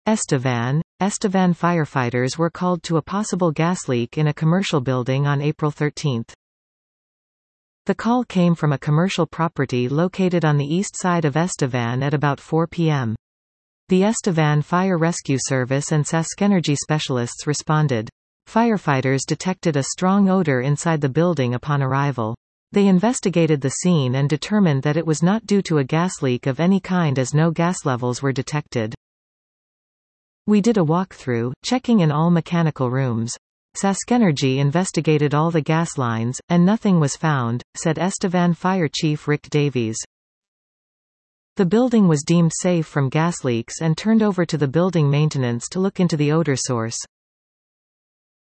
Estevan firefighters were called to a possible gas leak in a commercial building on April 13. The call came from a commercial property located on the east side of Estevan at about 4 p.m. The Estevan Fire Rescue Service and Saskenergy specialists responded. Firefighters detected a strong odor inside the building upon arrival. They investigated the scene and determined that it was not due to a gas leak of any kind as no gas levels were detected. We did a walkthrough, checking in all mechanical rooms. Saskenergy investigated all the gas lines, and nothing was found, said Estevan Fire Chief Rick Davies. The building was deemed safe from gas leaks and turned over to the building maintenance to look into the odor source.